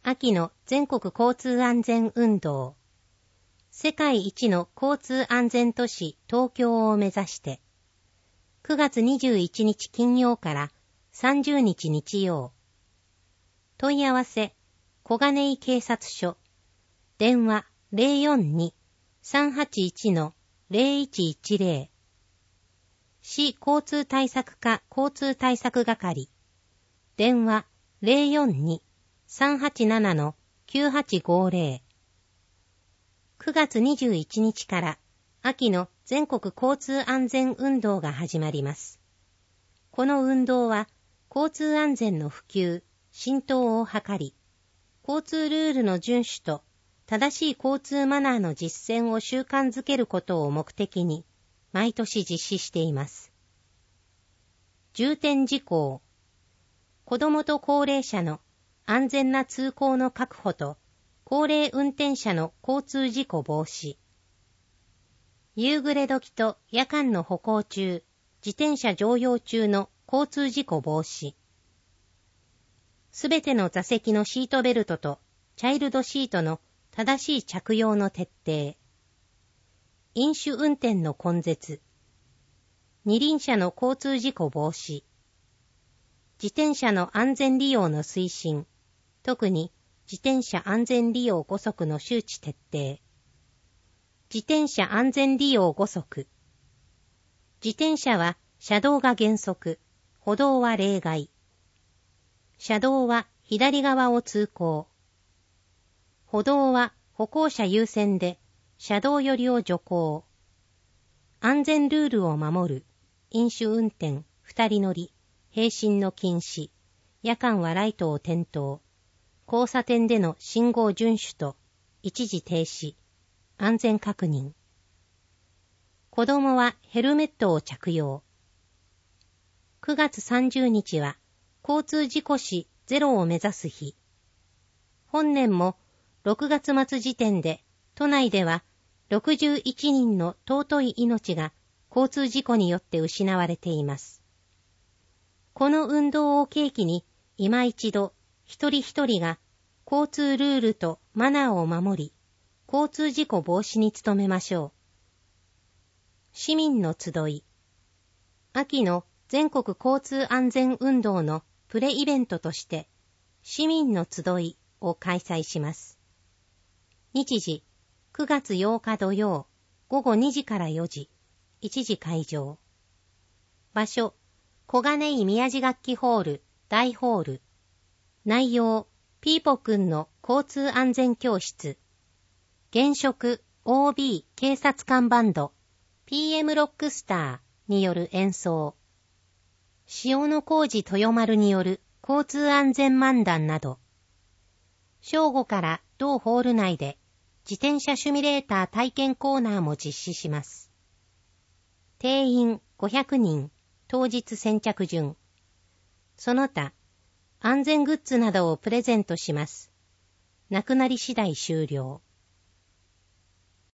秋の全国交通安全運動。世界一の交通安全都市東京を目指して。9月21日金曜から30日日曜。問い合わせ、小金井警察署。電話042-381-0110。市交通対策課交通対策係。電話042-387-9850。9月21日から秋の全国交通安全運動が始まります。この運動は交通安全の普及、浸透を図り、交通ルールの遵守と正しい交通マナーの実践を習慣づけることを目的に毎年実施しています。重点事項。子どもと高齢者の安全な通行の確保と高齢運転者の交通事故防止。夕暮れ時と夜間の歩行中、自転車乗用中の交通事故防止。すべての座席のシートベルトとチャイルドシートの正しい着用の徹底。飲酒運転の根絶。二輪車の交通事故防止。自転車の安全利用の推進。特に自転車安全利用5則の周知徹底。自転車安全利用5則。自転車は車道が原則、歩道は例外。車道は左側を通行。歩道は歩行者優先で車道寄りを徐行。安全ルールを守る。飲酒運転、二人乗り、並進の禁止。夜間はライトを点灯。交差点での信号遵守と一時停止。安全確認。子供はヘルメットを着用。9月30日は交通事故死ゼロを目指す日。本年も6月末時点で都内では61人の尊い命が交通事故によって失われています。この運動を契機に今一度一人一人が交通ルールとマナーを守り、交通事故防止に努めましょう。市民の集い。秋の全国交通安全運動のプレイベントとして、市民の集いを開催します。日時、9月8日土曜、午後2時から4時、1時会場。場所、小金井宮地楽器ホール、大ホール。内容、ピーポくんの交通安全教室。現職 OB 警察官バンド PM ロックスターによる演奏。塩野浩二豊丸による交通安全漫談など。正午から同ホール内で自転車シミュレーター体験コーナーも実施します。定員500人、当日先着順。その他、安全グッズなどをプレゼントします。なくなり次第終了。